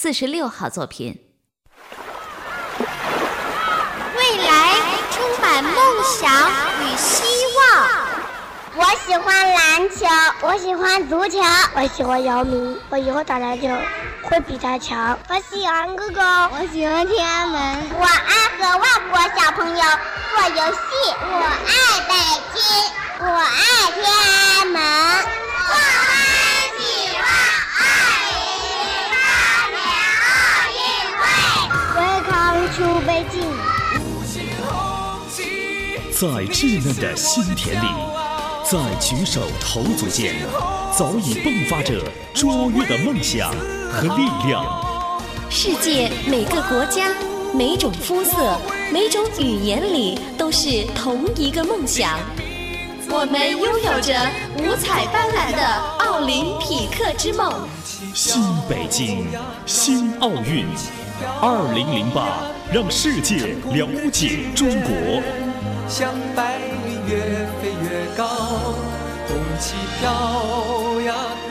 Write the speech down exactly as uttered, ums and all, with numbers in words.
四十六号作品。 未来充满梦想与希望。 我喜欢篮球，我喜欢足球， 我喜欢姚明，我以后打篮球会比他强。 我喜欢哥哥， 我喜欢天安门。 我爱和外国小朋友做游戏。我爱北京，我爱天安门。我很喜欢二零零八年奥运会。 Welcome to 北京。 在稚嫩的心田里，在举手投足间，早已迸发着卓越的梦想和力量。 世界每个国家、每种肤色、每种语言里，都是同一个梦想。我们拥有着五彩斑斓的奥林匹克之梦。 新北京，新奥运，二零零八，让世界了解中国。 像白云越飞越高，红旗飘呀